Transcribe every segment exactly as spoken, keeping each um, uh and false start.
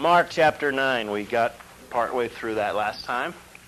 Mark chapter nine. We got partway through that last time.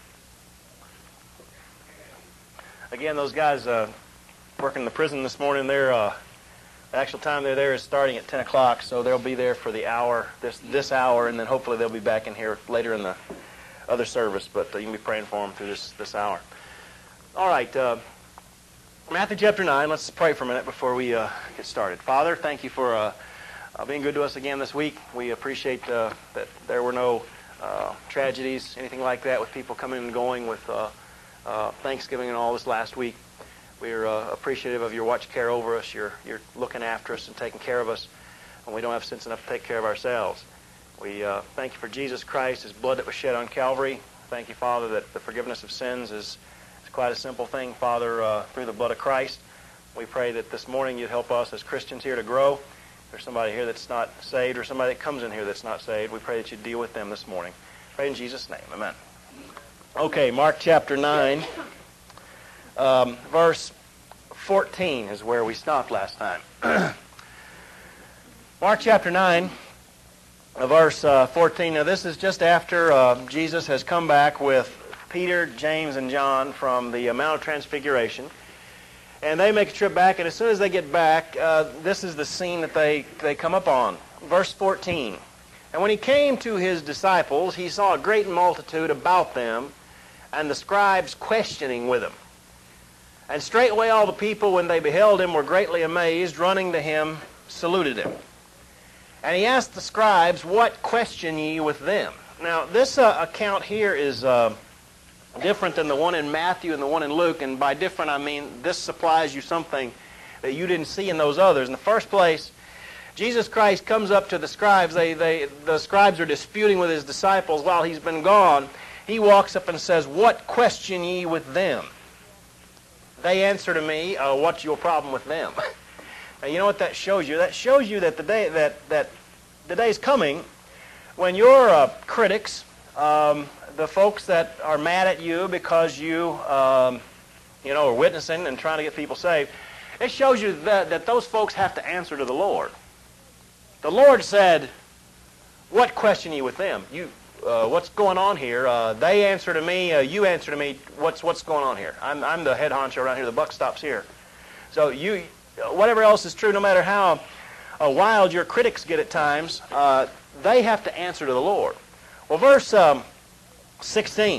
Again, those guys uh, working in the prison this morning, they're, uh, the actual time they're there is starting at ten o'clock, so they'll be there for the hour, this this hour, and then hopefully they'll be back in here later in the other service, but uh, you can be praying for them through this, this hour. All right, uh, Matthew chapter nine. Let's pray for a minute before we uh, get started. Father, thank you for uh, uh, being good to us again this week. We appreciate uh, that there were no uh, tragedies, anything like that, with people coming and going with uh, uh, Thanksgiving and all this last week. We're uh, appreciative of your watch care over us. You're, you're looking after us and taking care of us, and we don't have sense enough to take care of ourselves. We uh, thank you for Jesus Christ, His blood that was shed on Calvary. Thank you, Father, that the forgiveness of sins is, is quite a simple thing, Father, uh, through the blood of Christ. We pray that this morning you'd help us as Christians here to grow. If there's somebody here that's not saved or somebody that comes in here that's not saved, we pray that you'd deal with them this morning. Pray in Jesus' name. Amen. Okay, Mark chapter nine, um, verse fourteen is where we stopped last time. Mark chapter nine, verse uh, fourteen. Now this is just after uh, Jesus has come back with Peter, James, and John from the Mount of Transfiguration. And they make a trip back, and as soon as they get back, uh, this is the scene that they, they come up on. Verse fourteen. And when he came to his disciples, he saw a great multitude about them, and the scribes questioning with him. And straightway all the people, when they beheld him, were greatly amazed, running to him, saluted him. And he asked the scribes, "What question ye with them?" Now, this uh, account here is uh, different than the one in Matthew and the one in Luke. And by different, I mean this supplies you something that you didn't see in those others. In the first place, Jesus Christ comes up to the scribes. They, they, the scribes are disputing with his disciples while he's been gone. He walks up and says, "What question ye with them?" They answer to me, uh, "What's your problem with them?" Now, you know what that shows you? That shows you that the day that that the day's coming when your uh, critics, um, the folks that are mad at you because you, um, you know, are witnessing and trying to get people saved, it shows you that that those folks have to answer to the Lord. The Lord said, "What question ye with them?" You, uh, what's going on here? Uh, they answer to me. Uh, you answer to me. What's what's going on here? I'm I'm the head honcho around here. The buck stops here. So you. Whatever else is true, no matter how uh, wild your critics get at times, uh, they have to answer to the Lord. Well, verse um, sixteen.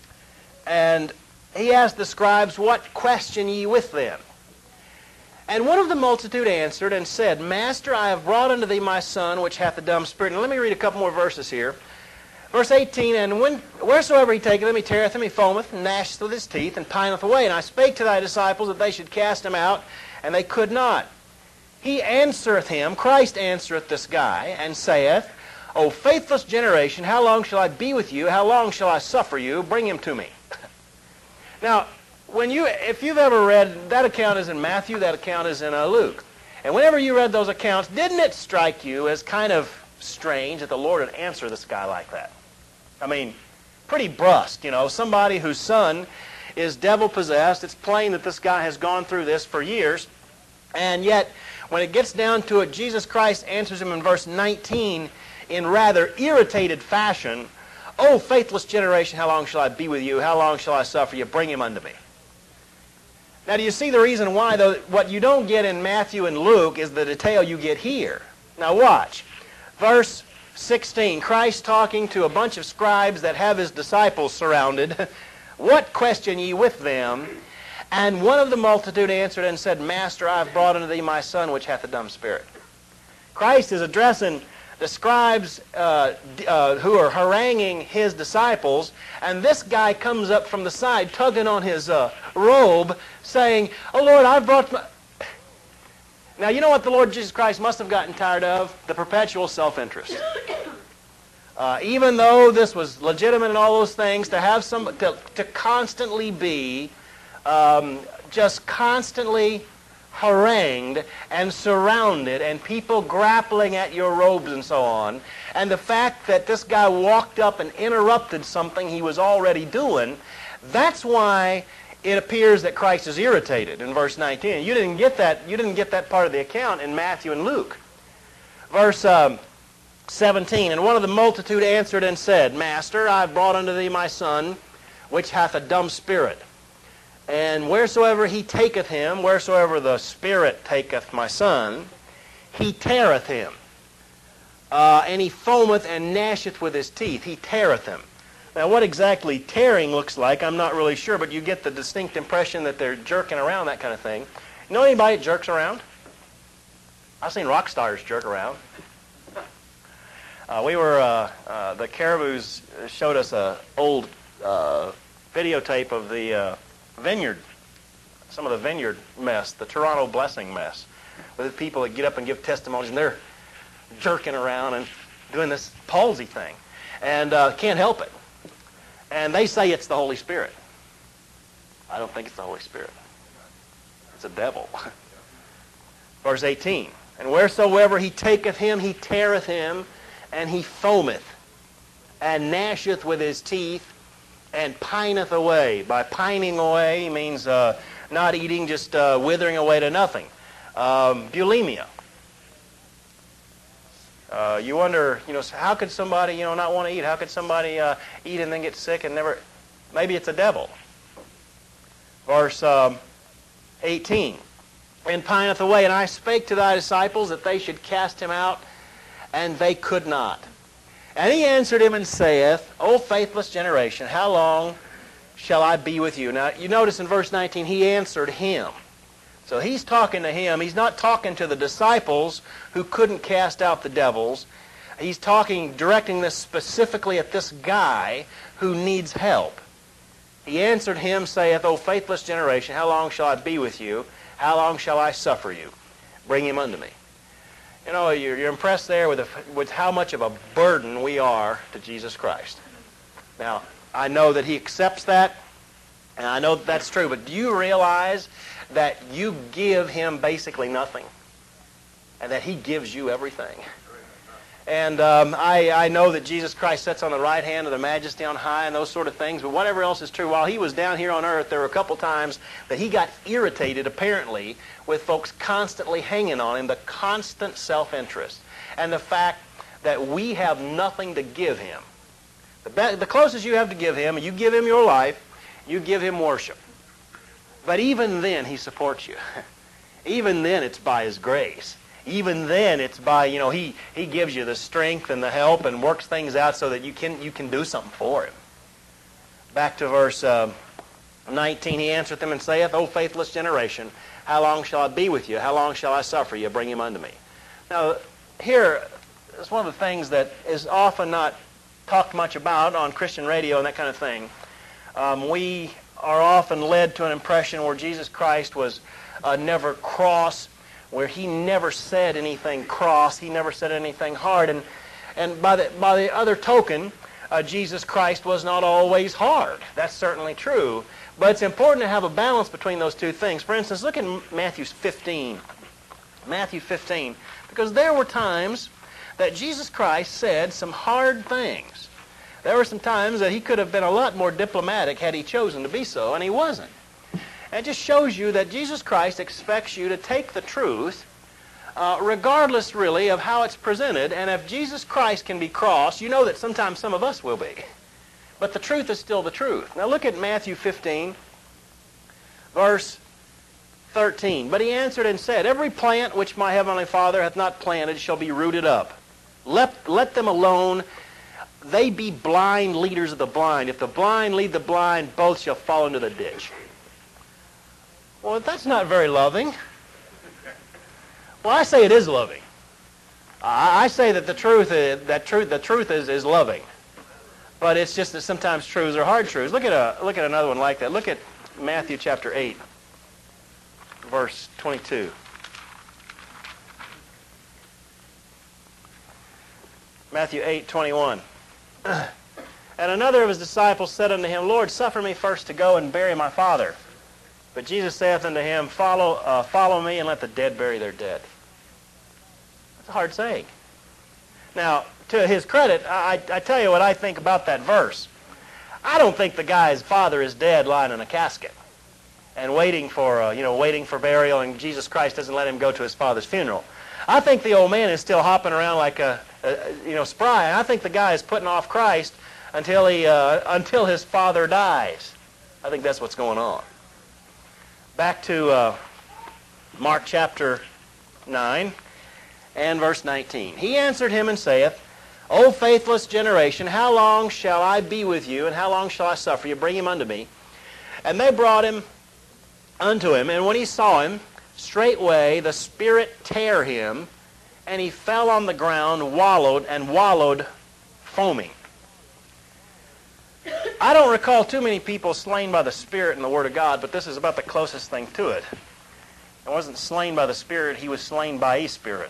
And he asked the scribes, "What question ye with them?" And one of the multitude answered and said, "Master, I have brought unto thee my son, which hath a dumb spirit." And let me read a couple more verses here. Verse eighteen, "And when, wheresoever he taketh him, he teareth him, he foameth, and gnasheth with his teeth, and pineth away. And I spake to thy disciples that they should cast him out, and they could not. He answereth him," Christ answereth this guy, "and saith, O faithless generation, how long shall I be with you? How long shall I suffer you? Bring him to me." Now, when you, if you've ever read, that account is in Matthew, that account is in uh, Luke. And whenever you read those accounts, didn't it strike you as kind of strange that the Lord would answer this guy like that? I mean, pretty brusque, you know, somebody whose son is devil-possessed. It's plain that this guy has gone through this for years. And yet, when it gets down to it, Jesus Christ answers him in verse nineteen in rather irritated fashion. "O faithless generation, how long shall I be with you? How long shall I suffer you? Bring him unto me." Now, do you see the reason why, though? What you don't get in Matthew and Luke is the detail you get here. Now, watch. Verse sixteen, Christ talking to a bunch of scribes that have his disciples surrounded. "What question ye with them? And one of the multitude answered and said, Master, I have brought unto thee my son, which hath a dumb spirit." Christ is addressing the scribes uh, uh, who are haranguing his disciples, and this guy comes up from the side, tugging on his uh, robe, saying, "Oh Lord, I've brought my..." Now, you know what the Lord Jesus Christ must have gotten tired of? The perpetual self-interest. Uh, even though this was legitimate and all those things, to have some, to, to constantly be um, just constantly harangued and surrounded, and people grappling at your robes and so on, and the fact that this guy walked up and interrupted something he was already doing, that's why it appears that Christ is irritated in verse nineteen. You didn't get that. You didn't get that part of the account in Matthew and Luke. Verse um, seventeen, and one of the multitude answered and said, Master, I have brought unto thee my son, which hath a dumb spirit. And wheresoever he taketh him, wheresoever the Spirit taketh my son, he teareth him. Uh, and he foameth and gnasheth with his teeth. He teareth him. Now, what exactly tearing looks like, I'm not really sure, but you get the distinct impression that they're jerking around, that kind of thing. You know anybody that jerks around? I've seen rock stars jerk around. Uh, we were, uh, uh, the Caribous showed us an old uh, videotape of the uh, Vineyard, some of the Vineyard mess, the Toronto Blessing mess, with the people that get up and give testimonies, and they're jerking around and doing this palsy thing, and uh, can't help it. And they say it's the Holy Spirit. I don't think it's the Holy Spirit. It's a devil. Verse eighteen, and wheresoever he taketh him, he teareth him, and he foameth, and gnasheth with his teeth, and pineth away. By pining away means uh, not eating, just uh, withering away to nothing. Um, bulimia. Uh, you wonder, you know, how could somebody, you know, not want to eat? How could somebody uh, eat and then get sick and never? Maybe it's a devil. Verse um, eighteen. And pineth away. And I spake to thy disciples that they should cast him out, and they could not. And he answered him and saith, O faithless generation, how long shall I be with you? Now, you notice in verse nineteen, he answered him. So he's talking to him. He's not talking to the disciples who couldn't cast out the devils. He's talking, directing this specifically at this guy who needs help. He answered him, saith, O faithless generation, how long shall I be with you? How long shall I suffer you? Bring him unto me. You know, you're, you're impressed there with, a, with how much of a burden we are to Jesus Christ. Now, I know that he accepts that, and I know that that's true, but do you realize that you give him basically nothing, and that he gives you everything? And um, I, I know that Jesus Christ sits on the right hand of the majesty on high and those sort of things, but whatever else is true, while he was down here on earth, there were a couple times that he got irritated, apparently, with folks constantly hanging on him, the constant self-interest, and the fact that we have nothing to give him. The, be- the closest you have to give him, you give him your life, you give him worship. But even then, he supports you. Even then, it's by his grace. Even then, it's by, you know, he, he gives you the strength and the help and works things out so that you can, you can do something for him. Back to verse uh, nineteen, he answereth them and saith, O faithless generation, how long shall I be with you? How long shall I suffer you? Bring him unto me. Now, here is one of the things that is often not talked much about on Christian radio and that kind of thing. Um, we are often led to an impression where Jesus Christ was uh, never cross, where he never said anything cross, he never said anything hard. And, and by, the, by the other token, uh, Jesus Christ was not always hard. That's certainly true. But it's important to have a balance between those two things. For instance, look at Matthew fifteen. Matthew fifteen. Because there were times that Jesus Christ said some hard things. There were some times that he could have been a lot more diplomatic had he chosen to be so, and he wasn't. And it just shows you that Jesus Christ expects you to take the truth, uh, regardless really of how it's presented. And if Jesus Christ can be cross, you know that sometimes some of us will be. But the truth is still the truth. Now look at Matthew fifteen, verse thirteen. But he answered and said, Every plant which my heavenly Father hath not planted shall be rooted up. Let, let them alone. They be blind leaders of the blind. If the blind lead the blind, both shall fall into the ditch. Well, that's not very loving. Well, I say it is loving. I, I say that the truth is, that truth, the truth is, is loving. But it's just that sometimes truths are hard truths. Look at a look at another one like that. Look at Matthew chapter eight, verse twenty-two. Matthew eight, twenty-one. And another of his disciples said unto him, Lord, suffer me first to go and bury my father. But Jesus saith unto him, Follow, uh, follow me, and let the dead bury their dead. That's a hard saying. Now, to his credit, I, I tell you what I think about that verse. I don't think the guy's father is dead lying in a casket and waiting for, uh, you know, waiting for burial, and Jesus Christ doesn't let him go to his father's funeral. I think the old man is still hopping around like a uh, you know, spry. And I think the guy is putting off Christ until he uh, until his father dies. I think that's what's going on. Back to uh, Mark chapter nine and verse nineteen. He answered him and saith, O faithless generation, how long shall I be with you, and how long shall I suffer you? Bring him unto me. And they brought him unto him, and when he saw him, straightway the Spirit tare him, and he fell on the ground, wallowed, and wallowed, foaming. I don't recall too many people slain by the Spirit in the Word of God, but this is about the closest thing to it. He wasn't slain by the Spirit, he was slain by a spirit.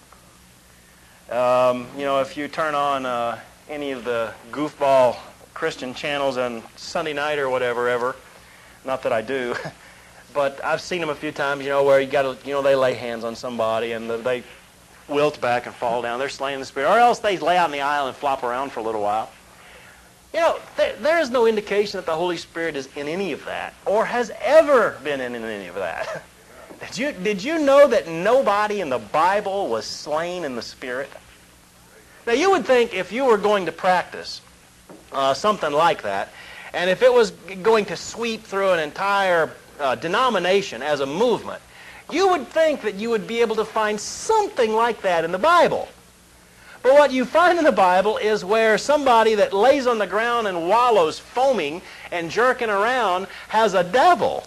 Um, you know, if you turn on uh, any of the goofball Christian channels on Sunday night or whatever, ever, not that I do, but I've seen them a few times, you know, where you got to, you know, they lay hands on somebody and they wilt back and fall down. They're slaying the Spirit. Or else they lay out in the aisle and flop around for a little while. You know, there, there is no indication that the Holy Spirit is in any of that or has ever been in, in any of that. Did you, did you know that nobody in the Bible was slain in the Spirit? Now, you would think if you were going to practice uh, something like that, and if it was going to sweep through an entire uh, denomination as a movement, you would think that you would be able to find something like that in the Bible. But what you find in the Bible is where somebody that lays on the ground and wallows, foaming and jerking around, has a devil.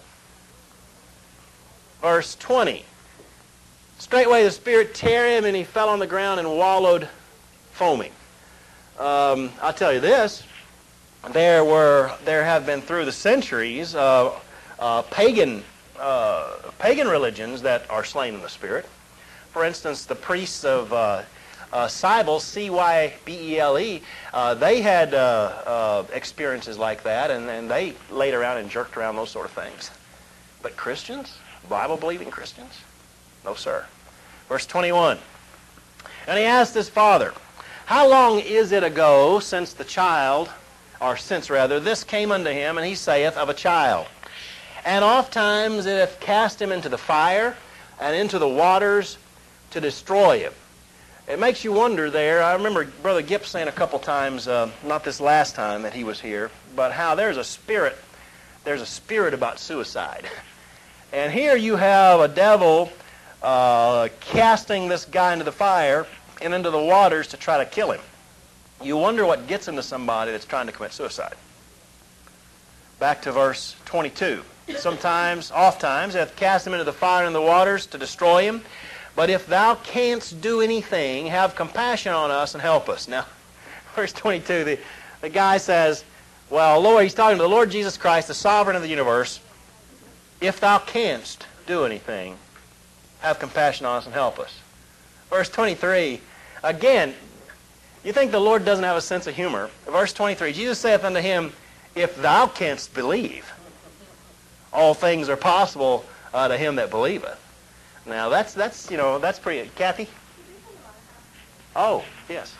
Verse twenty. Straightway the Spirit tare him, and he fell on the ground and wallowed, foaming. Um, I'll tell you this. There were, there have been through the centuries uh, uh, pagan, uh, pagan religions that are slain in the Spirit. For instance, the priests of uh, uh, Cybele, C Y B E L E, uh, they had uh, uh, experiences like that, and, and they laid around and jerked around, those sort of things. But Christians? Bible-believing Christians? No, sir. Verse twenty-one. And he asked his father, How long is it ago since the child, or since rather, this came unto him, and he saith, Of a child. And oft times it hath cast him into the fire, and into the waters to destroy him. It makes you wonder there. I remember Brother Gipp saying a couple times, uh, not this last time that he was here, but how there's a spirit, there's a spirit about suicide. And here you have a devil uh, casting this guy into the fire and into the waters to try to kill him. You wonder what gets into somebody that's trying to commit suicide. Back to verse twenty-two. Sometimes, oft times, hath cast him into the fire and the waters to destroy him. But if thou canst do anything, have compassion on us and help us. Now, verse twenty-two, the, the guy says, well, Lord, he's talking to the Lord Jesus Christ, the sovereign of the universe. If thou canst do anything, have compassion on us and help us. Verse twenty-three, again, you think the Lord doesn't have a sense of humor. Verse twenty-three, Jesus saith unto him, If thou canst believe, all things are possible uh, to him that believeth. Now, that's, that's, you know, that's pretty... Kathy? Oh, yes.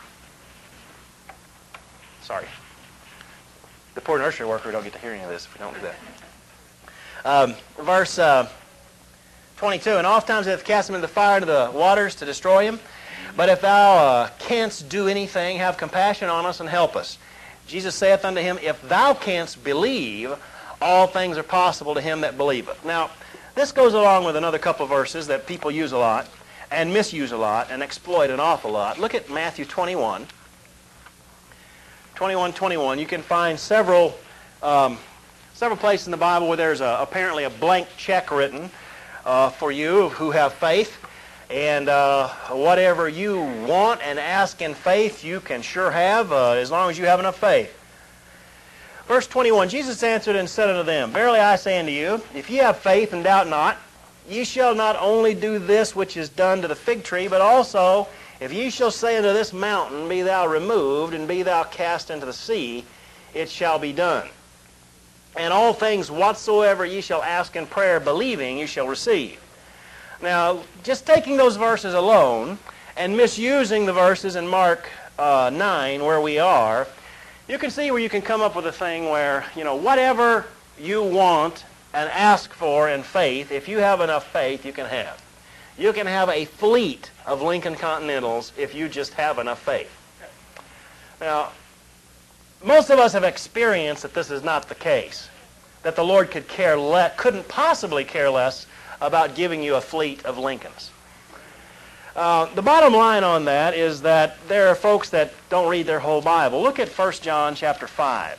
Sorry. The poor nursery worker don't get to hear any of this if we don't do that. Um, verse uh, twenty-two, And oftentimes it hath cast him into the fire, into the waters to destroy him. But if thou uh, canst do anything, have compassion on us and help us. Jesus saith unto him, If thou canst believe, all things are possible to him that believeth. Now, this goes along with another couple of verses that people use a lot and misuse a lot and exploit an awful lot. Look at Matthew twenty-one. twenty-one, twenty-one. You can find several um, several places in the Bible where there's a, apparently a blank check written uh, for you who have faith. And uh, whatever you want and ask in faith, you can sure have uh, as long as you have enough faith. Verse twenty-one, Jesus answered and said unto them, Verily I say unto you, if ye have faith and doubt not, ye shall not only do this which is done to the fig tree, but also, if ye shall say unto this mountain, Be thou removed, and be thou cast into the sea, it shall be done. And all things whatsoever ye shall ask in prayer, believing, ye shall receive. Now, just taking those verses alone, and misusing the verses in Mark uh, nine, where we are, you can see where you can come up with a thing where, you know, whatever you want and ask for in faith, if you have enough faith, you can have. You can have a fleet of Lincoln Continentals if you just have enough faith. Now, most of us have experienced that this is not the case, that the Lord could care le- couldn't possibly care less about giving you a fleet of Lincolns. Uh, the bottom line on that is that there are folks that don't read their whole Bible. Look at First John chapter five.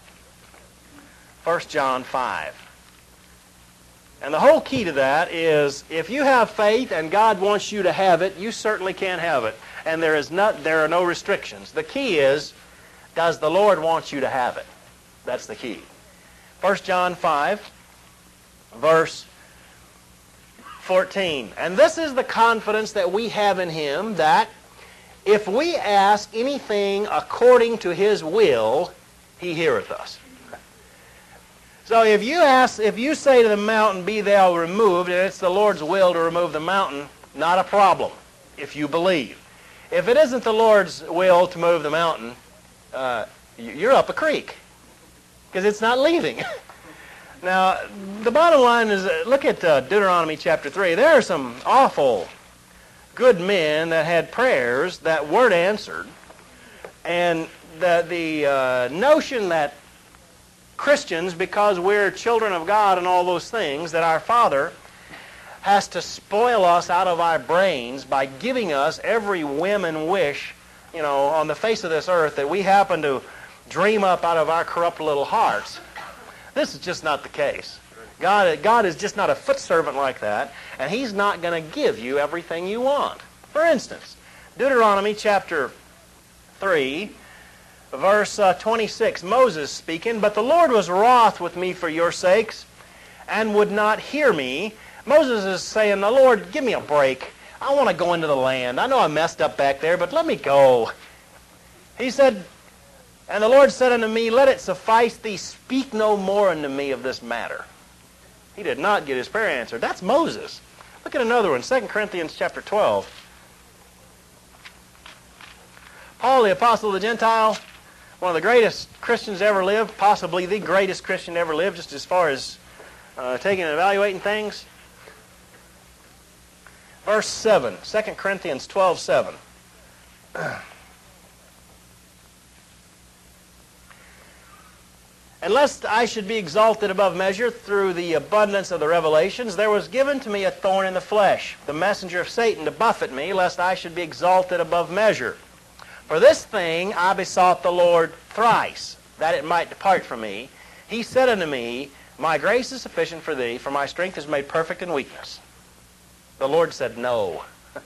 First John five. And the whole key to that is if you have faith and God wants you to have it, you certainly can have it. And there is not, there are no restrictions. The key is, does the Lord want you to have it? That's the key. First John five, verse fourteen. And this is the confidence that we have in Him, that if we ask anything according to His will, He heareth us. So if you ask, if you say to the mountain, be thou removed, and it's the Lord's will to remove the mountain, not a problem, if you believe. If it isn't the Lord's will to move the mountain, uh, you're up a creek, because it's not leaving. Now, the bottom line is, uh, look at uh, Deuteronomy chapter three. There are some awful good men that had prayers that weren't answered, and the, the uh, notion that Christians, because we're children of God and all those things, that our Father has to spoil us out of our brains by giving us every whim and wish, you know, on the face of this earth that we happen to dream up out of our corrupt little hearts. This is just not the case. God, God is just not a foot servant like that, and He's not going to give you everything you want. For instance, Deuteronomy chapter three, verse uh, twenty-six, Moses speaking, "But the Lord was wroth with me for your sakes, and would not hear me." Moses is saying, "The Lord, give me a break. I want to go into the land. I know I messed up back there, but let me go." He said, "And the Lord said unto me, Let it suffice thee, speak no more unto me of this matter." He did not get his prayer answered. That's Moses. Look at another one, Second Corinthians chapter twelve. Paul, the apostle of the Gentile, one of the greatest Christians ever lived, possibly the greatest Christian ever lived, just as far as uh, taking and evaluating things. Verse seven, Second Corinthians twelve seven. "And lest I should be exalted above measure through the abundance of the revelations, there was given to me a thorn in the flesh, the messenger of Satan, to buffet me, lest I should be exalted above measure. For this thing I besought the Lord thrice, that it might depart from me. He said unto me, My grace is sufficient for thee, for my strength is made perfect in weakness." The Lord said no.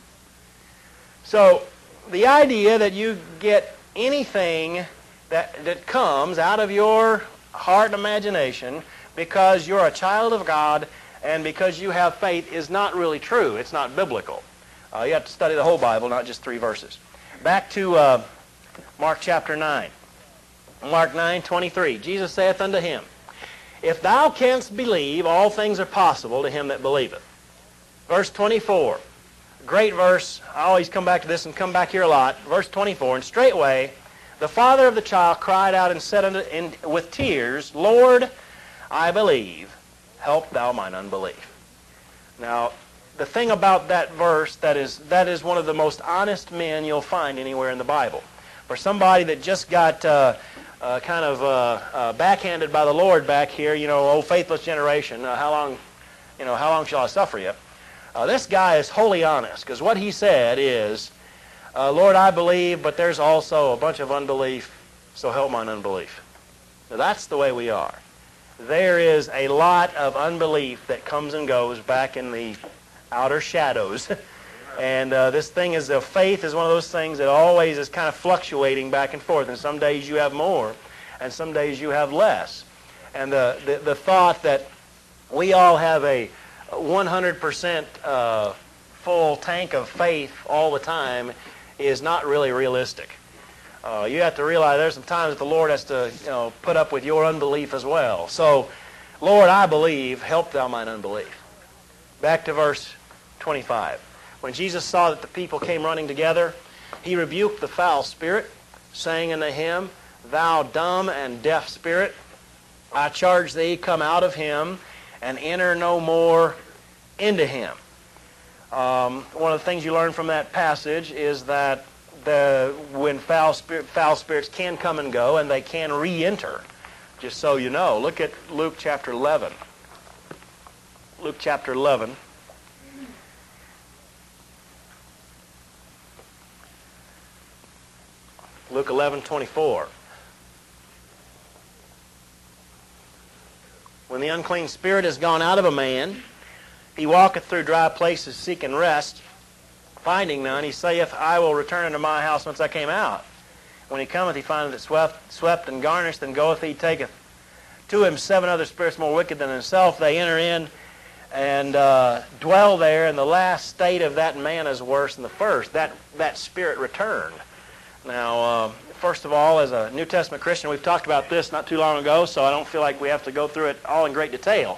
So the idea that you get anything that, that comes out of your heart and imagination because you're a child of God and because you have faith is not really true. It's not biblical. Uh, you have to study the whole Bible, not just three verses. Back to uh, Mark chapter nine. Mark nine twenty-three. Jesus saith unto him, "If thou canst believe, all things are possible to him that believeth." Verse twenty-four. Great verse. I always come back to this and come back here a lot. Verse twenty-four. "And straightway the father of the child cried out and said unto, in, with tears, Lord, I believe, help thou mine unbelief." Now, the thing about that verse, that is, that is one of the most honest men you'll find anywhere in the Bible. For somebody that just got uh, uh, kind of uh, uh, backhanded by the Lord back here, you know, "Oh, faithless generation, uh, how long, you know, how long shall I suffer you?" Uh, this guy is wholly honest, because what he said is, uh, "Lord, I believe, but there's also a bunch of unbelief, so help mine unbelief." Now, that's the way we are. There is a lot of unbelief that comes and goes back in the outer shadows. And uh, this thing is, uh, faith is one of those things that always is kind of fluctuating back and forth. And some days you have more, and some days you have less. And the, the, the thought that we all have a one hundred percent uh, full tank of faith all the time is not really realistic. Uh, you have to realize there's some times that the Lord has to, you know, put up with your unbelief as well. So, "Lord, I believe, help thou mine unbelief." Back to verse twenty-five. "When Jesus saw that the people came running together, he rebuked the foul spirit, saying unto him, Thou dumb and deaf spirit, I charge thee, come out of him, and enter no more into him." Um, one of the things you learn from that passage is that the, when foul, spirit, foul spirits can come and go, and they can re-enter, just so you know. Look at Luke chapter eleven. Luke chapter eleven. Luke eleven twenty-four. When the unclean spirit is gone out of a man, he walketh through dry places seeking rest. Finding none, he saith, I will return unto my house whence I came out. When he cometh, he findeth it swept, swept and garnished, then goeth he, taketh to him seven other spirits more wicked than himself. They enter in and uh, dwell there, and the last state of that man is worse than the first. That, that spirit returned. Now, uh, first of all, as a New Testament Christian, we've talked about this not too long ago, so I don't feel like we have to go through it all in great detail.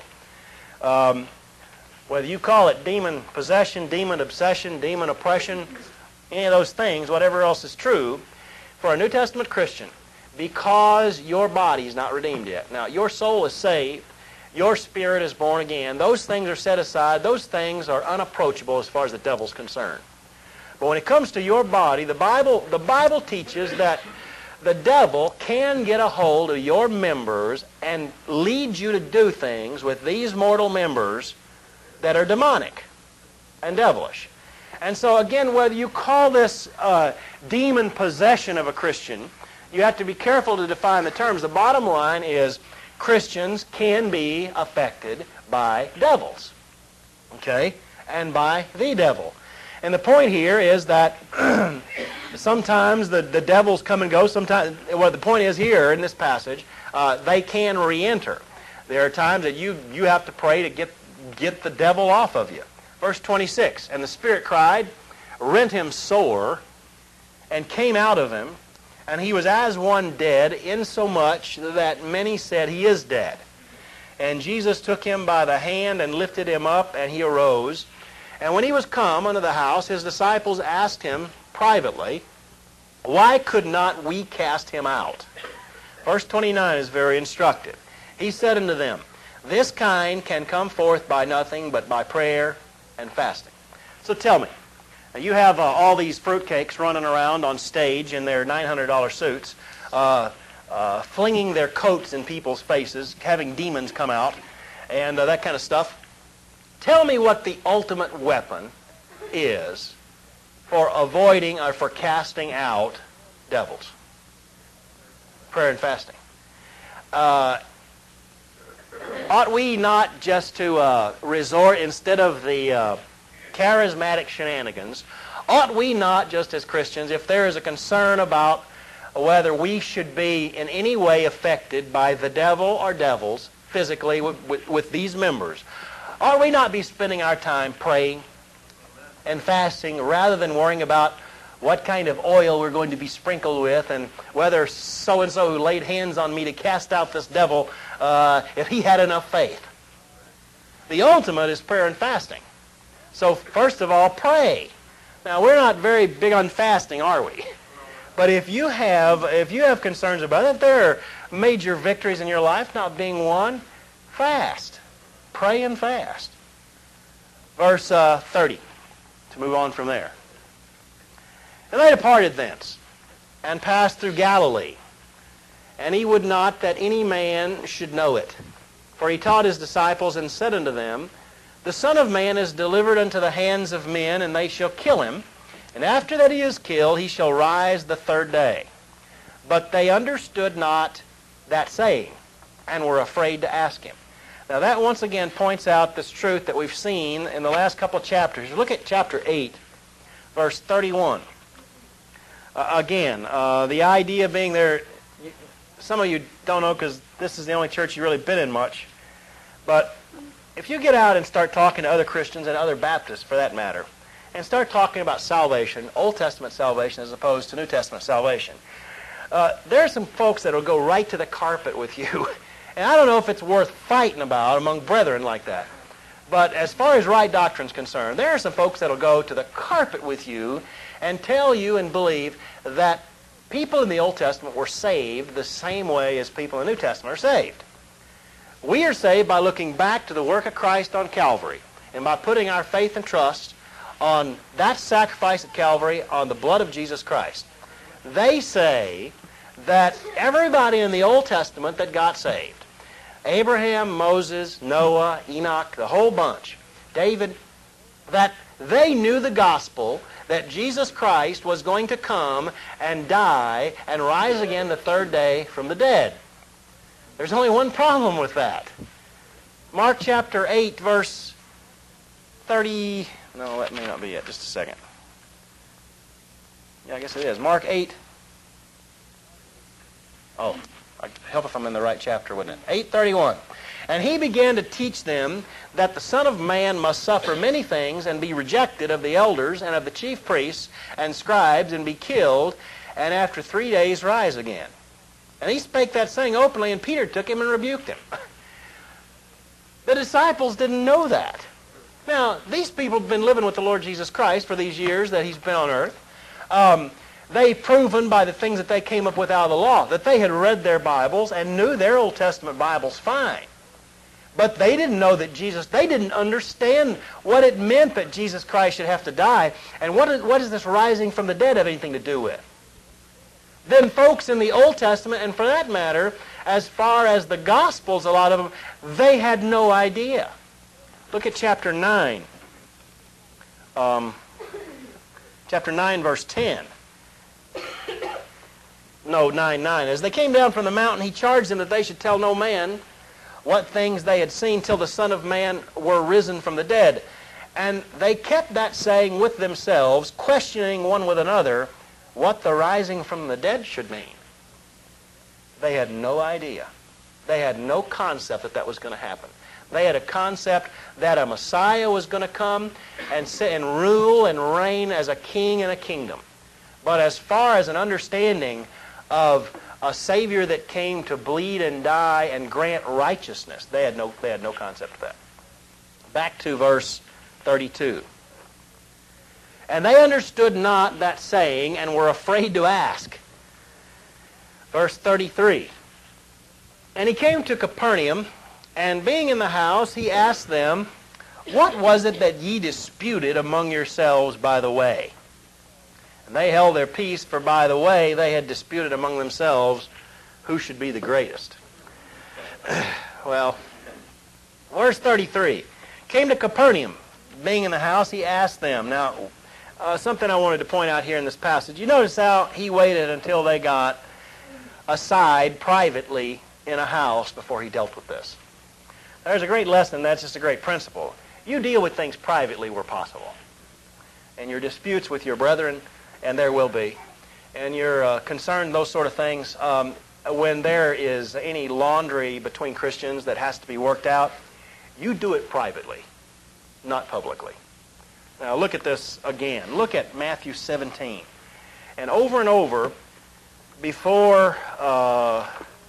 Um, whether you call it demon possession, demon obsession, demon oppression, any of those things, whatever else is true, for a New Testament Christian, because your body is not redeemed yet. Now, your soul is saved. Your spirit is born again. Those things are set aside. Those things are unapproachable as far as the devil's concerned. But when it comes to your body, the Bible, the Bible teaches that the devil can get a hold of your members and lead you to do things with these mortal members that are demonic and devilish. And so again, whether you call this uh, demon possession of a Christian, you have to be careful to define the terms. The bottom line is Christians can be affected by devils, okay, and by the devil. And the point here is that sometimes the, the devils come and go. Sometimes, well, the point is here in this passage, uh, they can re-enter. There are times that you, you have to pray to get, get the devil off of you. Verse twenty-six, and the Spirit cried, rent him sore, and came out of him, and he was as one dead, insomuch that many said, he is dead. And Jesus took him by the hand and lifted him up, and he arose. And when he was come unto the house, his disciples asked him privately, why could not we cast him out? Verse twenty-nine is very instructive. He said unto them, this kind can come forth by nothing but by prayer and fasting. So tell me, now you have uh, all these fruitcakes running around on stage in their nine hundred dollar suits, uh, uh, flinging their coats in people's faces, having demons come out, and uh, that kind of stuff. Tell me what the ultimate weapon is for avoiding or for casting out devils. Prayer and fasting. Uh, ought we not just to uh, resort, instead of the uh, charismatic shenanigans, ought we not just as Christians, if there is a concern about whether we should be in any way affected by the devil or devils physically with, with, with these members, ought we not be spending our time praying and fasting rather than worrying about what kind of oil we're going to be sprinkled with and whether so-and-so who laid hands on me to cast out this devil, uh, if he had enough faith? The ultimate is prayer and fasting. So first of all, pray. Now, we're not very big on fasting, are we? But if you have, if you have concerns about it, if there are major victories in your life not being won, fast. Pray and fast. Verse uh, thirty, to move on from there. And they departed thence, and passed through Galilee. And he would not that any man should know it. For he taught his disciples, and said unto them, the Son of Man is delivered unto the hands of men, and they shall kill him. And after that he is killed, he shall rise the third day. But they understood not that saying, and were afraid to ask him. Now that once again points out this truth that we've seen in the last couple of chapters. Look at chapter eight, verse thirty-one. Uh, again, uh, the idea being there, you, some of you don't know because this is the only church you've really been in much, but if you get out and start talking to other Christians and other Baptists for that matter, and start talking about salvation, Old Testament salvation as opposed to New Testament salvation, uh, there are some folks that will go right to the carpet with you. And I don't know if it's worth fighting about among brethren like that. But as far as right doctrine is concerned, there are some folks that will go to the carpet with you and tell you and believe that people in the Old Testament were saved the same way as people in the New Testament are saved. We are saved by looking back to the work of Christ on Calvary and by putting our faith and trust on that sacrifice at Calvary, on the blood of Jesus Christ. They say that everybody in the Old Testament that got saved, Abraham, Moses, Noah, Enoch, the whole bunch, David, that they knew the gospel, that Jesus Christ was going to come and die and rise again the third day from the dead. There's only one problem with that. Mark chapter eight, verse thirty... No, that may not be it. Just a second. Yeah, I guess it is. Mark eight. Oh, I'd help if I'm in the right chapter, wouldn't it? eight thirty-one. And he began to teach them that the Son of Man must suffer many things and be rejected of the elders and of the chief priests and scribes and be killed, and after three days rise again. And he spake that saying openly, and Peter took him and rebuked him. The disciples didn't know that. Now, these people have been living with the Lord Jesus Christ for these years that he's been on earth. Um, they've proven by the things that they came up with out of the law that they had read their Bibles and knew their Old Testament Bibles fine. But they didn't know that Jesus, they didn't understand what it meant that Jesus Christ should have to die. And what is, what does this rising from the dead have anything to do with? Then folks in the Old Testament, and for that matter, as far as the Gospels, a lot of them, they had no idea. Look at chapter nine. Um, chapter nine, verse ten. No, nine, nine. As they came down from the mountain, he charged them that they should tell no man what things they had seen till the Son of Man were risen from the dead. And they kept that saying with themselves, questioning one with another what the rising from the dead should mean. They had no idea. They had no concept that that was going to happen. They had a concept that a Messiah was going to come and sit and rule and reign as a king in a kingdom. But as far as an understanding of a Savior that came to bleed and die and grant righteousness, they had no, they had no concept of that. Back to verse thirty-two. And they understood not that saying and were afraid to ask. Verse thirty-three. And he came to Capernaum, and being in the house, he asked them, what was it that ye disputed among yourselves by the way? And they held their peace, for by the way they had disputed among themselves who should be the greatest. Well, verse thirty-three. Came to Capernaum. Being in the house, he asked them. Now, uh, something I wanted to point out here in this passage. You notice how he waited until they got aside privately in a house before he dealt with this. There's a great lesson. That's just a great principle. You deal with things privately where possible. And your disputes with your brethren, and there will be, and you're uh, concerned, those sort of things, um, when there is any laundry between Christians that has to be worked out, you do it privately, not publicly. Now look at this again. Look at Matthew seventeen. And over and over, before... Uh,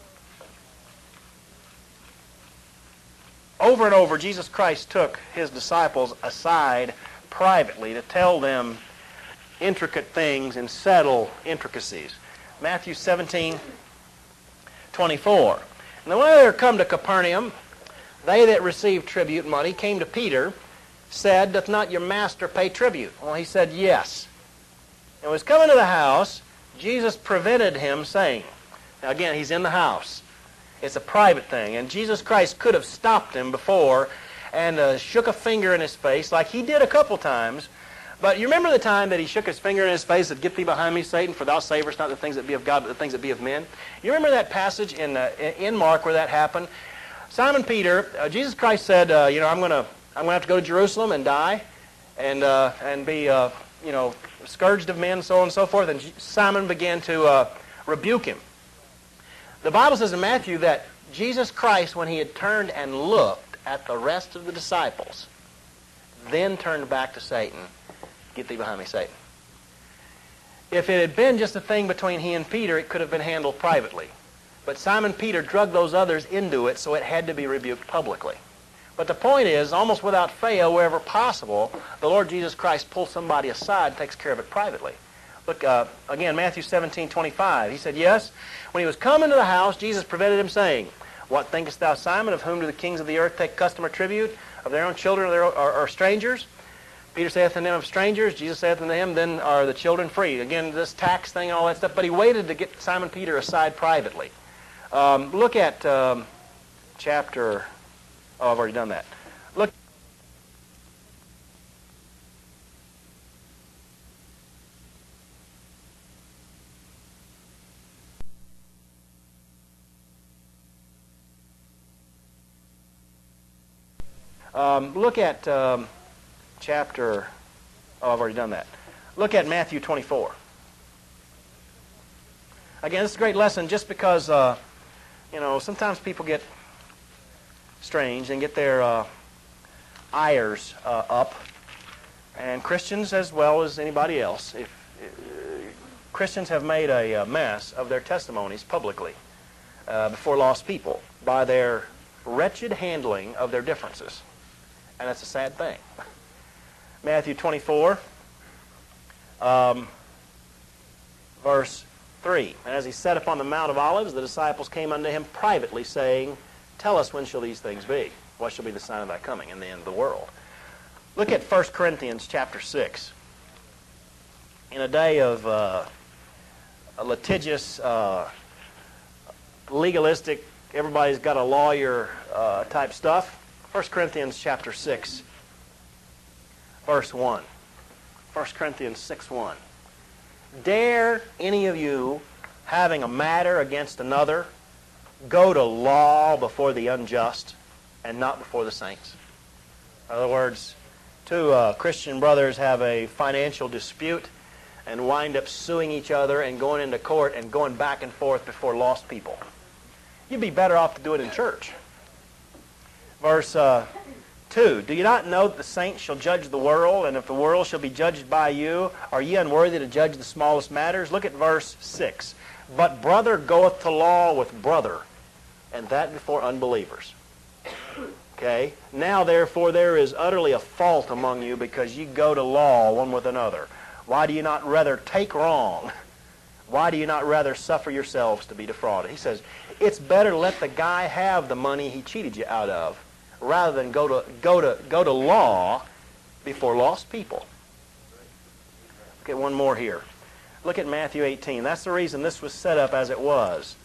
Over and over, Jesus Christ took his disciples aside privately to tell them intricate things and settle intricacies. Matthew seventeen, twenty-four. And when they were come to Capernaum, they that received tribute money came to Peter, said, doth not your master pay tribute? Well, he said, yes. And was coming to the house, Jesus prevented him, saying, now again, he's in the house. It's a private thing. And Jesus Christ could have stopped him before and uh, shook a finger in his face like he did a couple times. But you remember the time that he shook his finger in his face and said, get thee behind me, Satan, for thou savest not the things that be of God, but the things that be of men? You remember that passage in, uh, in Mark where that happened? Simon Peter, uh, Jesus Christ said, uh, you know, I'm going to I'm gonna have to go to Jerusalem and die and, uh, and be, uh, you know, scourged of men, so on and so forth. And Simon began to uh, rebuke him. The Bible says in Matthew that Jesus Christ, when he had turned and looked at the rest of the disciples, then turned back to Satan. Get thee behind me, Satan. If it had been just a thing between he and Peter, it could have been handled privately. But Simon Peter drugged those others into it, so it had to be rebuked publicly. But the point is, almost without fail, wherever possible, the Lord Jesus Christ pulls somebody aside and takes care of it privately. Look, uh, again, Matthew seventeen, twenty-five. He said, yes, when he was come into the house, Jesus prevented him, saying, what thinkest thou, Simon, of whom do the kings of the earth take custom or tribute? Of their own children or, their, or, or strangers? Peter saith unto them, of strangers. Jesus saith unto him, then are the children free. Again, this tax thing, all that stuff. But he waited to get Simon Peter aside privately. Um, look at um, chapter... Oh, I've already done that. Look. Um, look at um, chapter... Oh, I've already done that. Look at Matthew twenty-four. Again, this is a great lesson just because, uh, you know, sometimes people get strange and get their uh, ires uh, up. And Christians as well as anybody else. If uh, Christians have made a, a mess of their testimonies publicly uh, before lost people by their wretched handling of their differences. And that's a sad thing. Matthew twenty-four, um, verse three. And as he sat upon the Mount of Olives, the disciples came unto him privately, saying, tell us, when shall these things be? What shall be the sign of thy coming and the end of the world? Look at First Corinthians chapter six. In a day of uh, a litigious, uh, legalistic, everybody's got a lawyer uh, type stuff, First Corinthians chapter six, verse one. First Corinthians six one. Dare any of you, having a matter against another, go to law before the unjust and not before the saints? In other words, two uh, Christian brothers have a financial dispute and wind up suing each other and going into court and going back and forth before lost people. You'd be better off to do it in church. Verse uh, two, do you not know that the saints shall judge the world, and if the world shall be judged by you, are ye unworthy to judge the smallest matters? Look at verse six. But brother goeth to law with brother, and that before unbelievers. Okay? Now therefore there is utterly a fault among you, because ye go to law one with another. Why do you not rather take wrong? Why do you not rather suffer yourselves to be defrauded? He says, it's better to let the guy have the money he cheated you out of, rather than go to go to go to law before lost people. Look at one more here. Look at Matthew eighteen. That's the reason this was set up as it was.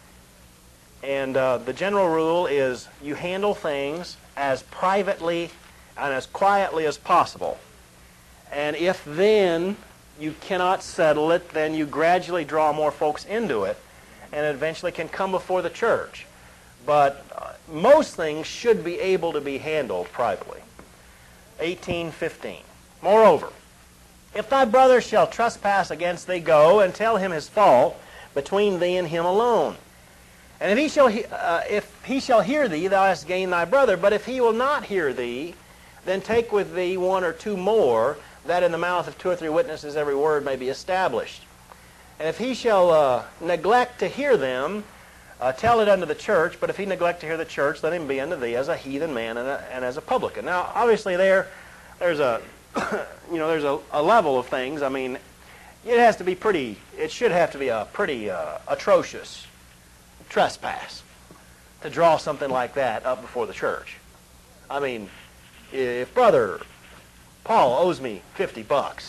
And uh, the general rule is you handle things as privately and as quietly as possible. And if then you cannot settle it, then you gradually draw more folks into it, and eventually can come before the church. But uh, most things should be able to be handled privately. eighteen fifteen. Moreover, if thy brother shall trespass against thee, go and tell him his fault between thee and him alone. And if he shall he- uh, if he shall hear thee, thou hast gained thy brother. But if he will not hear thee, then take with thee one or two more, that in the mouth of two or three witnesses every word may be established. And if he shall uh, neglect to hear them, Uh, tell it unto the church, but if he neglect to hear the church, let him be unto thee as a heathen man and, a, and as a publican. Now, obviously, there, there's a, you know, there's a, a level of things. I mean, it has to be pretty. It should have to be a pretty uh, atrocious trespass to draw something like that up before the church. I mean, if Brother Paul owes me fifty bucks,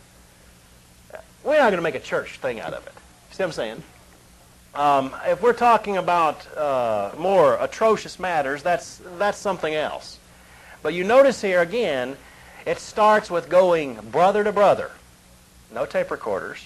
we're not going to make a church thing out of it. See what I'm saying? Um, if we're talking about uh, more atrocious matters, that's that's something else. But you notice here again, it starts with going brother to brother. No tape recorders.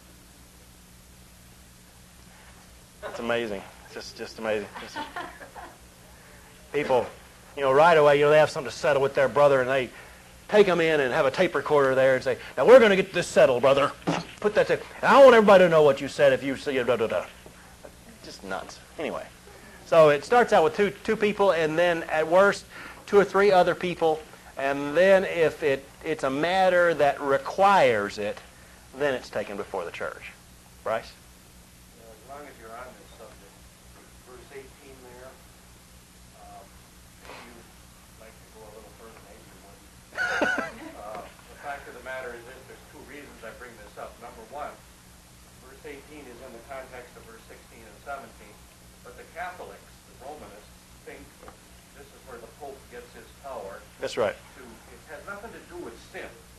It's amazing. It's just just amazing. Just, people, you know, right away, you know, they have something to settle with their brother, and they take them in and have a tape recorder there and say, "Now we're going to get this settled, brother. Put that. Tape. And I want everybody to know what you said. If you say da da da." Just nuts. Anyway, so it starts out with two two people, and then at worst two or three other people, and then if it it's a matter that requires it, then it's taken before the church. Bryce? Yeah, as long as you're on this subject, verse eighteen there, um, maybe you'd like to go a little further, maybe you wouldn't. uh, the fact of the matter is this: there's two reasons I bring this up. Number one, verse eighteen is in the context of verse sixteen and seventeen, but the Catholics, the Romanists, think this is where the Pope gets his power. That's right. To, it has nothing to do with sin.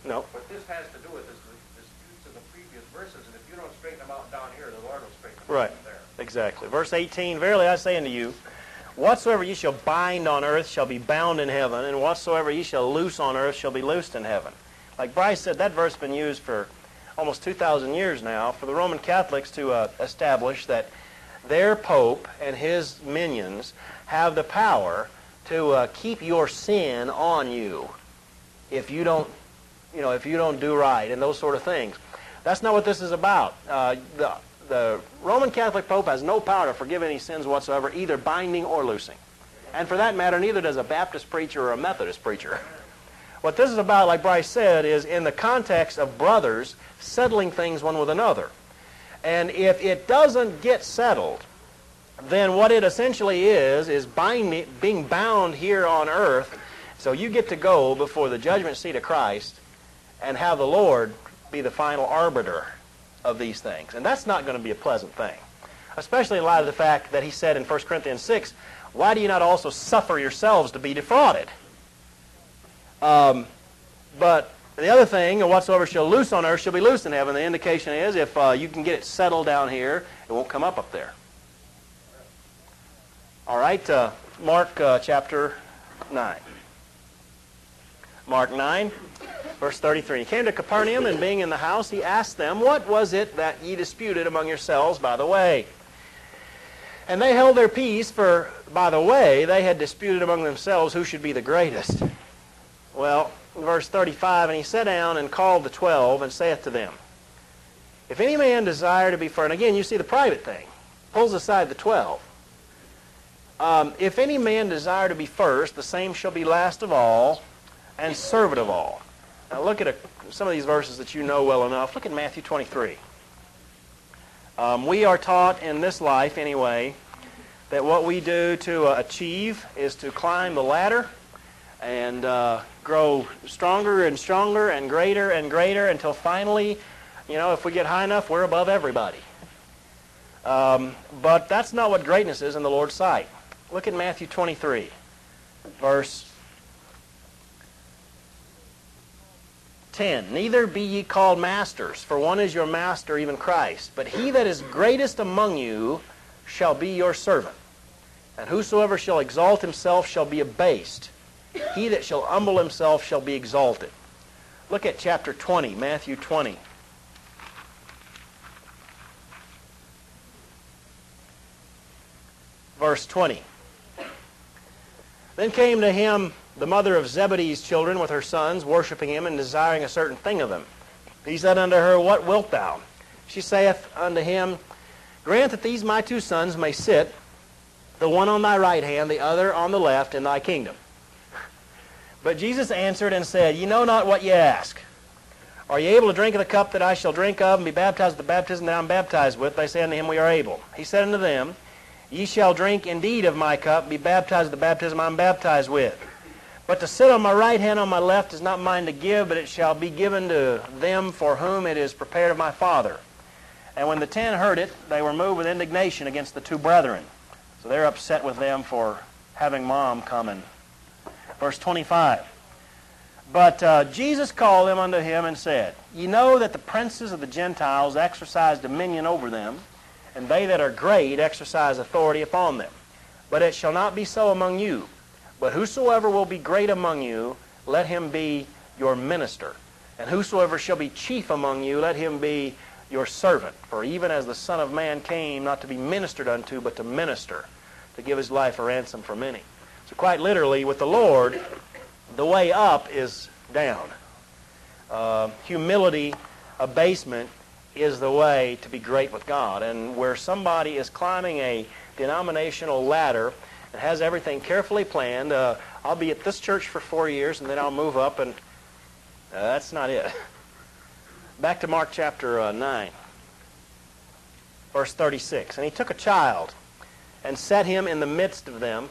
No. What this has to do with is the disputes of the previous verses, and if you don't straighten them out down here, the Lord will straighten them Right. out there. Exactly. Verse eighteen, verily I say unto you, whatsoever ye shall bind on earth shall be bound in heaven, and whatsoever ye shall loose on earth shall be loosed in heaven. Like Bryce said, that verse has been used for almost two thousand years now for the Roman Catholics to uh, establish that their Pope and his minions have the power to uh, keep your sin on you if you don't, you know, if you don't do right and those sort of things. That's not what this is about. Uh, the, the Roman Catholic Pope has no power to forgive any sins whatsoever, either binding or loosing. And for that matter, neither does a Baptist preacher or a Methodist preacher. What this is about, like Bryce said, is in the context of brothers settling things one with another. And if it doesn't get settled, then what it essentially is, is binding, being bound here on earth. So you get to go before the judgment seat of Christ and have the Lord be the final arbiter of these things. And that's not going to be a pleasant thing, especially in light of the fact that he said in First Corinthians six, why do you not also suffer yourselves to be defrauded? Um, but the other thing, whatsoever shall loose on earth shall be loosed in heaven. The indication is if uh, you can get it settled down here, it won't come up up there. All right, uh, Mark uh, chapter nine. Mark nine, verse thirty-three. He came to Capernaum, and being in the house, he asked them, what was it that ye disputed among yourselves by the way? And they held their peace, for by the way they had disputed among themselves who should be the greatest. Well, verse thirty-five, and he sat down and called the twelve, and saith to them, if any man desire to be first, and again you see the private thing, pulls aside the twelve. Um, if any man desire to be first, the same shall be last of all, and servant of all. Now look at a, some of these verses that you know well enough. Look at Matthew twenty-three. Um, we are taught in this life, anyway, that what we do to uh, achieve is to climb the ladder and uh, grow stronger and stronger and greater and greater until finally, you know, if we get high enough, we're above everybody. Um, but that's not what greatness is in the Lord's sight. Look at Matthew twenty-three, verse ten. Neither be ye called masters, for one is your master, even Christ. But he that is greatest among you shall be your servant. And whosoever shall exalt himself shall be abased. He that shall humble himself shall be exalted. Look at chapter twenty, Matthew twenty. Verse twenty. Then came to him the mother of Zebedee's children with her sons, worshiping him and desiring a certain thing of him. He said unto her, what wilt thou? She saith unto him, grant that these my two sons may sit, the one on thy right hand, the other on the left, in thy kingdom. But Jesus answered and said, ye know not what ye ask. Are ye able to drink of the cup that I shall drink of, and be baptized with the baptism that I am baptized with? They say unto him, we are able. He said unto them, ye shall drink indeed of my cup, be baptized with the baptism I am baptized with. But to sit on my right hand, on my left, is not mine to give, but it shall be given to them for whom it is prepared of my Father. And when the ten heard it, they were moved with indignation against the two brethren. So they're upset with them for having mom come in. Verse twenty-five. But uh, Jesus called them unto him and said, ye know that the princes of the Gentiles exercise dominion over them, and they that are great exercise authority upon them. But it shall not be so among you. But whosoever will be great among you, let him be your minister. And whosoever shall be chief among you, let him be your servant. For even as the Son of Man came not to be ministered unto, but to minister, to give his life a ransom for many. So quite literally, with the Lord, the way up is down. Uh, humility, abasement, is the way to be great with God. And where somebody is climbing a denominational ladder and has everything carefully planned, uh, I'll be at this church for four years and then I'll move up, and uh, that's not it. Back to Mark chapter uh, nine, verse thirty-six. And he took a child and set him in the midst of them.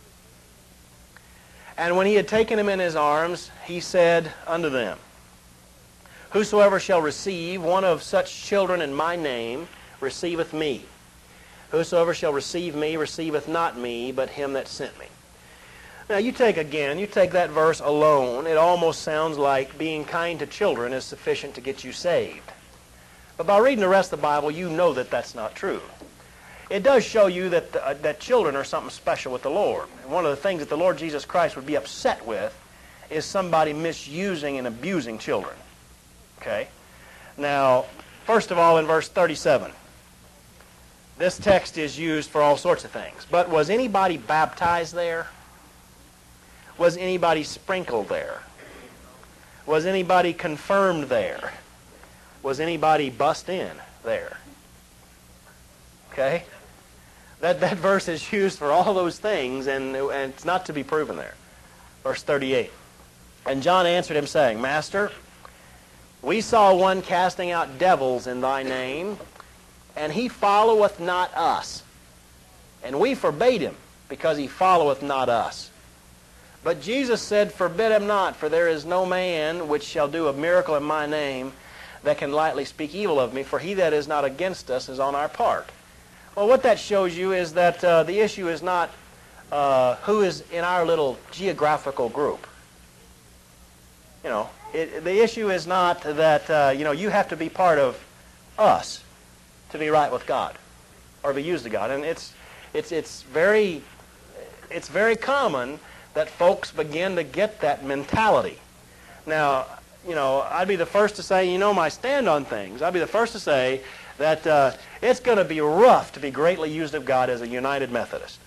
And when he had taken him in his arms, he said unto them, whosoever shall receive one of such children in my name receiveth me. Whosoever shall receive me receiveth not me, but him that sent me. Now you take again, you take that verse alone, it almost sounds like being kind to children is sufficient to get you saved. But by reading the rest of the Bible, you know that that's not true. It does show you that, uh, that children are something special with the Lord. And one of the things that the Lord Jesus Christ would be upset with is somebody misusing and abusing children. Okay? Now, first of all, in verse thirty-seven, this text is used for all sorts of things. But was anybody baptized there? Was anybody sprinkled there? Was anybody confirmed there? Was anybody bussed in there? Okay? That, that verse is used for all those things, and, and it's not to be proven there. Verse thirty-eight. And John answered him, saying, Master, we saw one casting out devils in thy name, and he followeth not us. And we forbade him, because he followeth not us. But Jesus said, Forbid him not, for there is no man which shall do a miracle in my name that can lightly speak evil of me, for he that is not against us is on our part. Well, what that shows you is that uh, the issue is not uh, who is in our little geographical group. You know, it, the issue is not that, uh, you know, you have to be part of us to be right with God or be used to God. And it's, it's, it's, very, it's very common that folks begin to get that mentality. Now, you know, I'd be the first to say, you know, my stand on things. I'd be the first to say that uh, it's going to be rough to be greatly used of God as a United Methodist,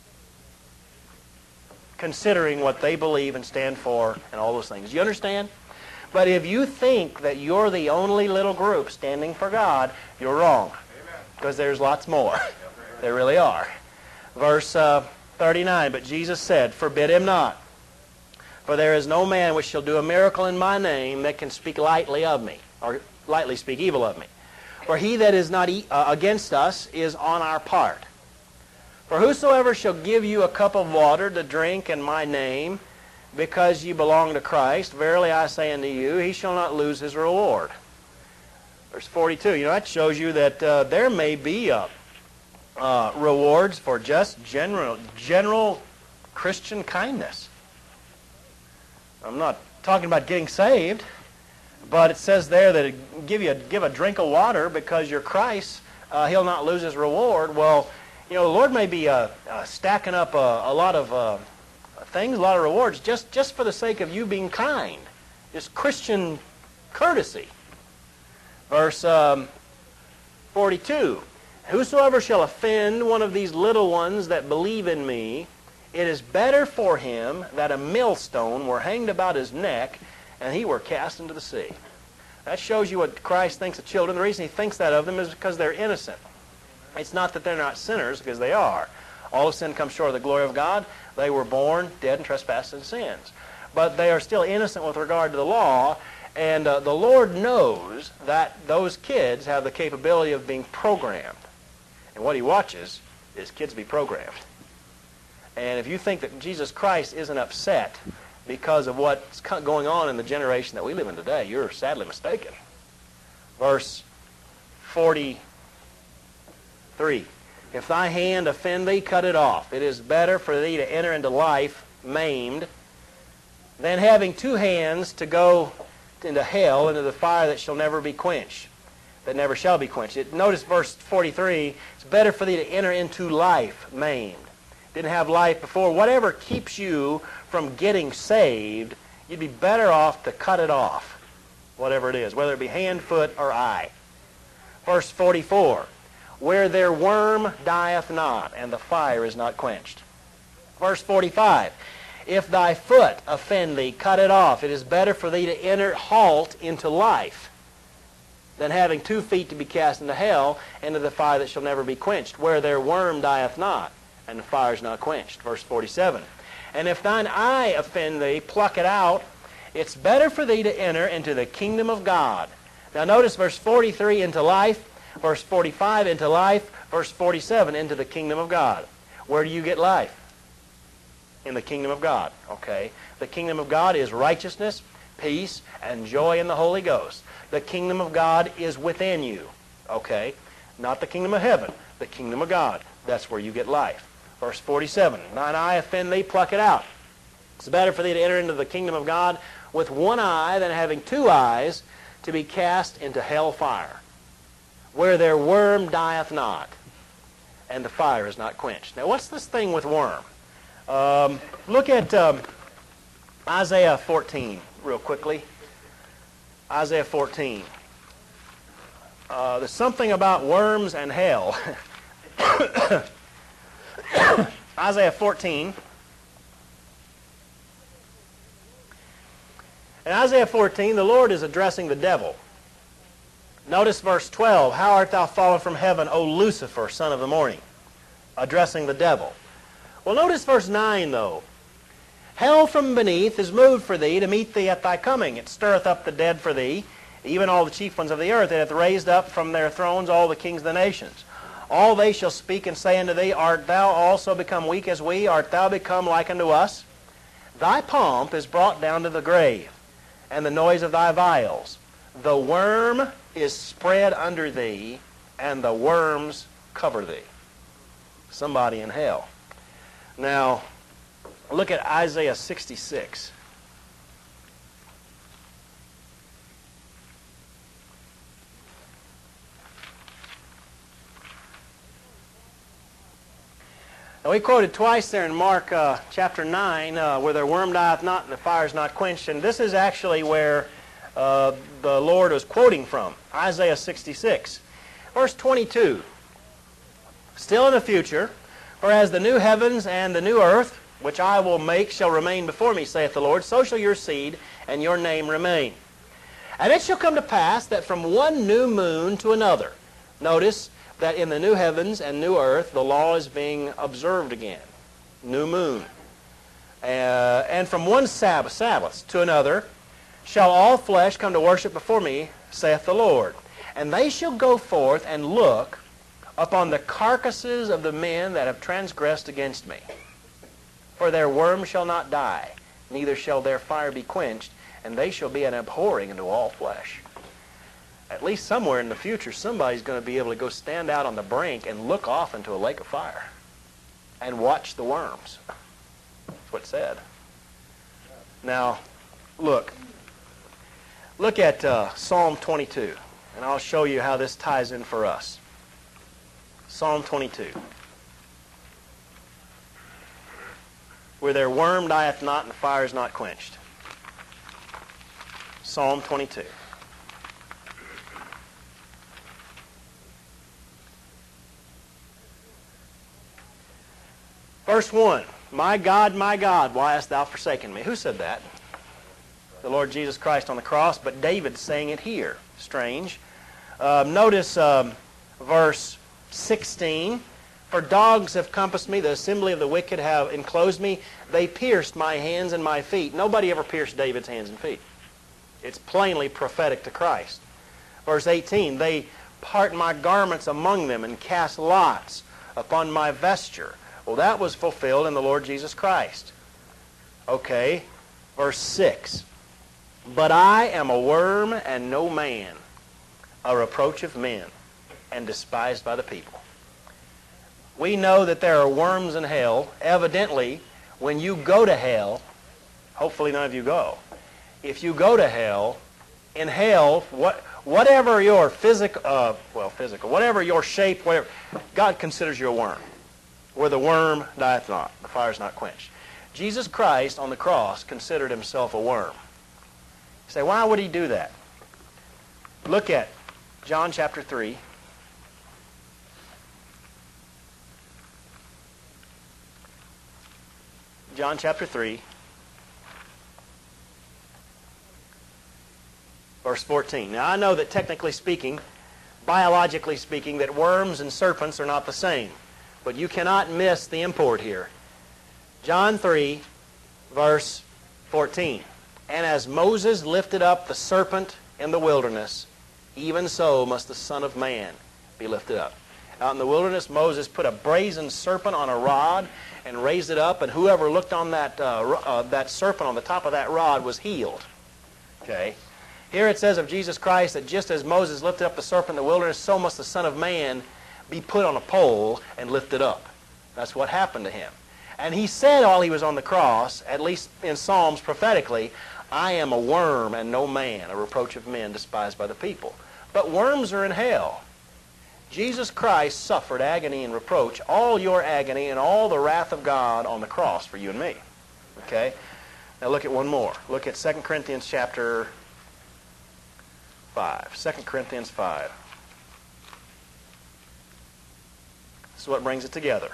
considering what they believe and stand for and all those things. You understand? But if you think that you're the only little group standing for God, you're wrong, because there's lots more. There really are. Verse uh, thirty-nine, but Jesus said, Forbid him not, for there is no man which shall do a miracle in my name that can speak lightly of me, or lightly speak evil of me. For he that is not e uh, against us is on our part. For whosoever shall give you a cup of water to drink in my name, because ye belong to Christ, verily I say unto you, he shall not lose his reward. Verse forty-two, you know, that shows you that uh, there may be uh, uh, rewards for just general, general Christian kindness. I'm not talking about getting saved, but it says there that it give you a, give a drink of water because you're Christ, uh, he'll not lose his reward. Well, you know, the Lord may be uh, uh, stacking up a, a lot of uh, things, a lot of rewards, just, just for the sake of you being kind. Just Christian courtesy. Verse um, forty-two, whosoever shall offend one of these little ones that believe in me, it is better for him that a millstone were hanged about his neck and he were cast into the sea. That shows you what Christ thinks of children. The reason he thinks that of them is because they're innocent. It's not that they're not sinners, because they are. All of sin comes short of the glory of God. They were born dead in trespasses and sins. But they are still innocent with regard to the law, and uh, the Lord knows that those kids have the capability of being programmed. And what he watches is kids be programmed. And if you think that Jesus Christ isn't upset because of what's going on in the generation that we live in today, you're sadly mistaken. Verse forty-three. If thy hand offend thee, cut it off. It is better for thee to enter into life maimed than having two hands to go into hell, into the fire that shall never be quenched, that never shall be quenched. It, notice verse forty-three, it's better for thee to enter into life maimed. Didn't have life before. Whatever keeps you from getting saved, you'd be better off to cut it off, whatever it is, whether it be hand, foot, or eye. Verse forty-four, where their worm dieth not, and the fire is not quenched. Verse forty-five, if thy foot offend thee, cut it off. It is better for thee to enter halt into life than having two feet to be cast into hell, into the fire that shall never be quenched, where their worm dieth not, and the fire is not quenched. Verse forty-seven, and if thine eye offend thee, pluck it out. It's better for thee to enter into the kingdom of God. Now notice verse forty-three, into life. Verse forty-five, into life. Verse forty-seven, into the kingdom of God. Where do you get life? In the kingdom of God. Okay? The kingdom of God is righteousness, peace, and joy in the Holy Ghost. The kingdom of God is within you. Okay? Not the kingdom of heaven. The kingdom of God. That's where you get life. Verse forty-seven, thine eye offend thee, pluck it out. It's better for thee to enter into the kingdom of God with one eye than having two eyes to be cast into hell fire, where their worm dieth not, and the fire is not quenched. Now, what's this thing with worm? Um, look at um, Isaiah fourteen real quickly. Isaiah fourteen. Uh, there's something about worms and hell. Isaiah fourteen. In Isaiah fourteen, the Lord is addressing the devil. Notice verse twelve. How art thou fallen from heaven, O Lucifer, son of the morning? Addressing the devil. Well, notice verse nine, though. Hell from beneath is moved for thee to meet thee at thy coming. It stirreth up the dead for thee, even all the chief ones of the earth. It hath raised up from their thrones all the kings of the nations. All they shall speak and say unto thee, Art thou also become weak as we? Art thou become like unto us? Thy pomp is brought down to the grave, and the noise of thy vials. The worm is spread under thee, and the worms cover thee. Somebody in hell. Now, look at Isaiah sixty-six. Now, we quoted twice there in Mark uh, chapter nine, uh, where their worm dieth not and the fire is not quenched. And this is actually where uh, the Lord was quoting from. Isaiah sixty-six. Verse twenty-two. Still in the future, for as the new heavens and the new earth, which I will make, shall remain before me, saith the Lord, so shall your seed and your name remain. And it shall come to pass that from one new moon to another. Notice that in the new heavens and new earth, the law is being observed again. New moon. Uh, and from one Sabbath, Sabbath to another, shall all flesh come to worship before me, saith the Lord. And they shall go forth and look upon the carcasses of the men that have transgressed against me. For their worm shall not die, neither shall their fire be quenched, and they shall be an abhorring unto all flesh. At least somewhere in the future, somebody's going to be able to go stand out on the brink and look off into a lake of fire and watch the worms. That's what it said. Now, look. Look at uh, Psalm twenty-two, and I'll show you how this ties in for us. Psalm twenty-two. Where their worm dieth not and the fire is not quenched. Psalm twenty-two. Verse one, My God, my God, why hast thou forsaken me? Who said that? The Lord Jesus Christ on the cross, but David's saying it here. Strange. Um, notice um, verse sixteen. For dogs have compassed me, the assembly of the wicked have enclosed me. They pierced my hands and my feet. Nobody ever pierced David's hands and feet. It's plainly prophetic to Christ. Verse eighteen, They part my garments among them and cast lots upon my vesture. Well, that was fulfilled in the Lord Jesus Christ. Okay, verse six. But I am a worm and no man, a reproach of men, and despised by the people. We know that there are worms in hell. Evidently, when you go to hell, hopefully none of you go. If you go to hell, in hell, what, whatever your physical, uh, well, physical, whatever your shape, whatever, God considers you a worm. Where the worm dieth not, the fire is not quenched. Jesus Christ on the cross considered himself a worm. You say, why would he do that? Look at John chapter three. John chapter three, verse fourteen. Now I know that technically speaking, biologically speaking, that worms and serpents are not the same. But you cannot miss the import here. John three, verse fourteen. And as Moses lifted up the serpent in the wilderness, even so must the Son of Man be lifted up. Out in the wilderness, Moses put a brazen serpent on a rod and raised it up, and whoever looked on that, uh, uh, that serpent on the top of that rod was healed. Okay? Here it says of Jesus Christ that just as Moses lifted up the serpent in the wilderness, so must the Son of Man be put on a pole and lifted up. That's what happened to him. And he said while he was on the cross, at least in Psalms prophetically, I am a worm and no man, a reproach of men, despised by the people. But worms are in hell. Jesus Christ suffered agony and reproach, all your agony and all the wrath of God on the cross for you and me. Okay? Now look at one more. Look at Second Corinthians chapter five. Second Corinthians five. This is what brings it together.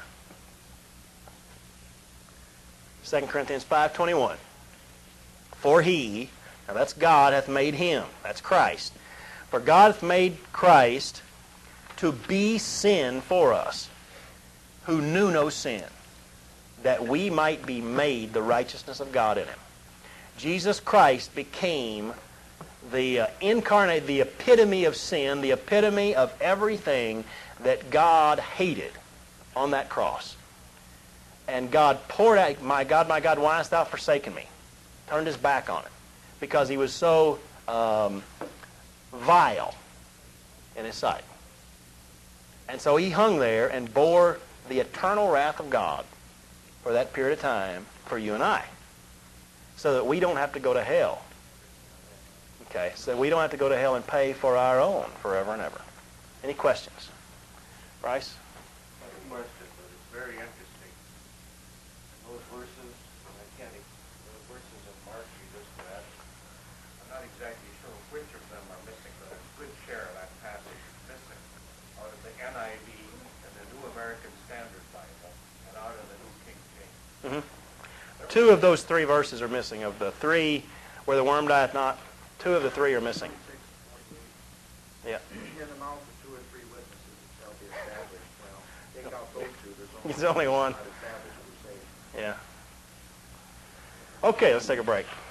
Second Corinthians five twenty-one. For he, now that's God, hath made him. That's Christ. For God hath made Christ to be sin for us, who knew no sin, that we might be made the righteousness of God in him. Jesus Christ became the uh, incarnate, the epitome of sin, the epitome of everything that God hated on that cross. And God poured out, my God, my God, why hast thou forsaken me? Turned his back on it because he was so um, vile in his sight. And so he hung there and bore the eternal wrath of God for that period of time for you and I, so that we don't have to go to hell. Okay, so we don't have to go to hell and pay for our own forever and ever. Any questions? Bryce? No question, but it's very interesting. Those verses, I can't, those verses in Mark you just read, I'm not exactly sure which of them are missing, but a good share of that passage is missing out of the N I V and the New American Standard Bible and out of the New King James. Mm-hmm. Two of those three verses are missing. Of the three where the worm dieth not, two of the three are missing. Yeah. In the mouth of two or three witnesses it shall be established. Well, take out those two. There's There's only one. not established, we're saved. Yeah. Okay, let's take a break.